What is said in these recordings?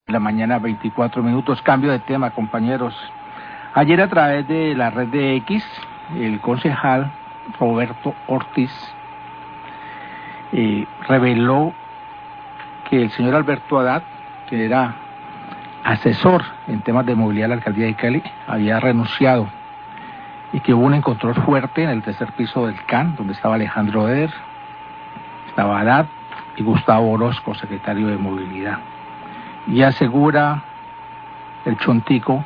La mañana, 24 minutos. Cambio de tema, compañeros. Ayer, a través de la red de X, el concejal Roberto Ortiz reveló que el señor Alberto Haddad, que era asesor en temas de movilidad de la alcaldía de Cali, había renunciado y que hubo un encontrón fuerte en el tercer piso del CAN, donde estaba Alejandro Eder, estaba Haddad y Gustavo Orozco, secretario de Movilidad. Y asegura el Chontico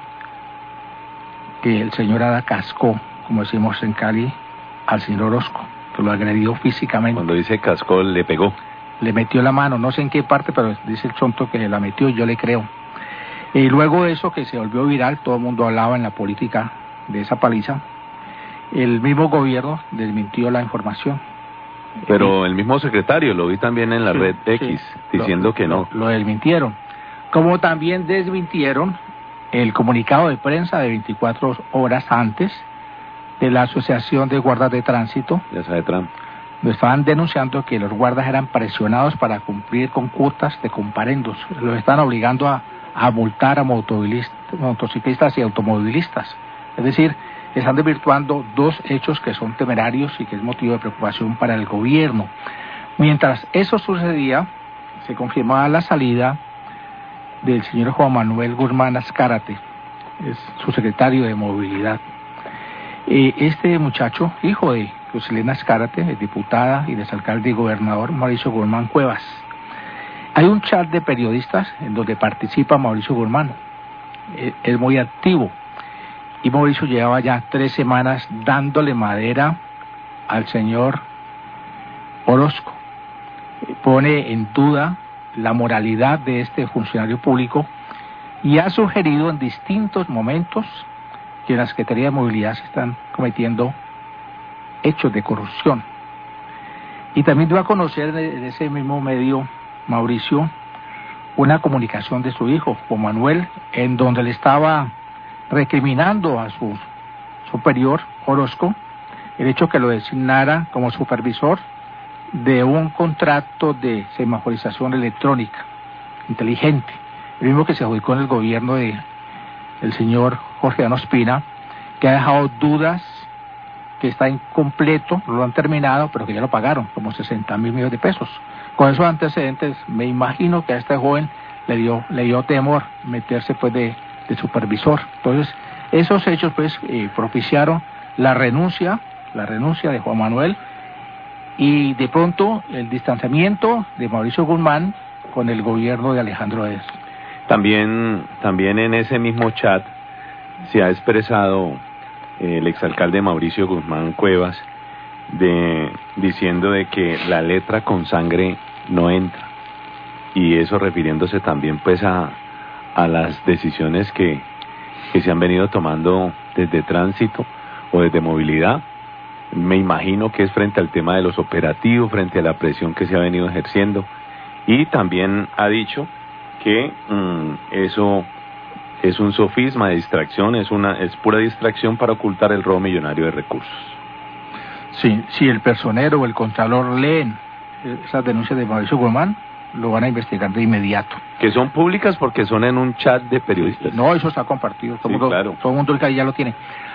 que el señor Haddad cascó, como decimos en Cali, al señor Orozco, que lo agredió físicamente. Cuando dice cascó, le pegó. Le metió la mano, no sé en qué parte, pero dice el Chonto que la metió y yo le creo. Y luego de eso, que se volvió viral, todo el mundo hablaba en la política de esa paliza, el mismo gobierno desmintió la información. Pero el mismo secretario, lo vi también en la red X, diciendo que no. Lo desmintieron. Como también desmintieron el comunicado de prensa de 24 horas antes de la Asociación de Guardas de Tránsito. Ya sabe Trump. Lo estaban denunciando que los guardas eran presionados para cumplir con cuotas de comparendos. Los están obligando a multar a motociclistas y automovilistas. Es decir, están desvirtuando dos hechos que son temerarios y que es motivo de preocupación para el gobierno. Mientras eso sucedía, se confirmaba la salida del señor Juan Manuel Guzmán Azcárate, es su secretario de Movilidad. Este muchacho, hijo de Lucelena Azcárate, es diputada, y de alcalde y gobernador Mauricio Guzmán Cuevas. Hay un chat de periodistas en donde participa Mauricio Guzmán, es muy activo, y Mauricio llevaba ya 3 semanas dándole madera al señor Orozco. Pone en duda la moralidad de este funcionario público y ha sugerido en distintos momentos que en la Secretaría de Movilidad se están cometiendo hechos de corrupción. Y también dio a conocer en ese mismo medio, Mauricio, una comunicación de su hijo, Juan Manuel, en donde le estaba recriminando a su superior, Orozco, el hecho que lo designara como supervisor de un contrato de semaforización electrónica inteligente, el mismo que se adjudicó en el gobierno de el señor Jorge Dan Ospina, que ha dejado dudas, que está incompleto, no lo han terminado, pero que ya lo pagaron, como 60.000 millones de pesos. Con esos antecedentes, me imagino que a este joven le dio temor meterse pues de supervisor. Entonces, esos hechos pues propiciaron la renuncia de Juan Manuel, y de pronto el distanciamiento de Mauricio Guzmán con el gobierno de Alejandro Eder. También en ese mismo chat se ha expresado el exalcalde Mauricio Guzmán Cuevas diciendo de que la letra con sangre no entra, y eso refiriéndose también pues a las decisiones que se han venido tomando desde tránsito o desde movilidad. Me imagino que es frente al tema de los operativos, frente a la presión que se ha venido ejerciendo, y también ha dicho que eso es un sofisma de distracción, es pura distracción para ocultar el robo millonario de recursos. Sí, si el personero o el contralor leen esas denuncias de Mauricio Guzmán, lo van a investigar de inmediato. Que son públicas porque son en un chat de periodistas. No, eso está compartido, todo el mundo ya lo tiene.